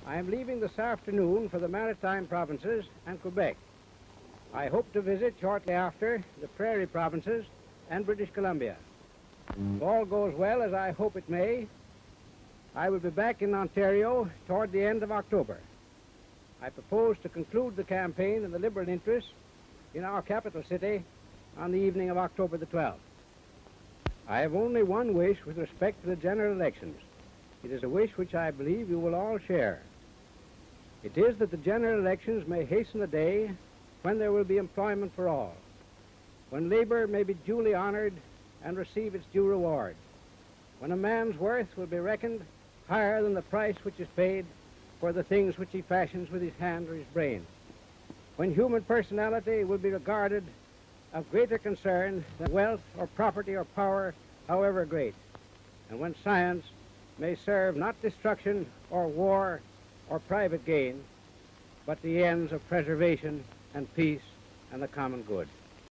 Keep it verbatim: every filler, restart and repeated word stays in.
I am leaving this afternoon for the Maritime Provinces and Quebec. I hope to visit shortly after the Prairie Provinces and British Columbia. If all goes well, as I hope it may, I will be back in Ontario toward the end of October. I propose to conclude the campaign in the Liberal interest in our capital city on the evening of October the twelfth. I have only one wish with respect to the general elections. It is a wish which I believe you will all share. It is that the general elections may hasten the day when there will be employment for all, when labor may be duly honored and receive its due reward, when a man's worth will be reckoned higher than the price which is paid for the things which he fashions with his hand or his brain, when human personality will be regarded of greater concern than wealth or property or power, however great, and when science may serve not destruction or war or private gain, but the ends of preservation and peace and the common good.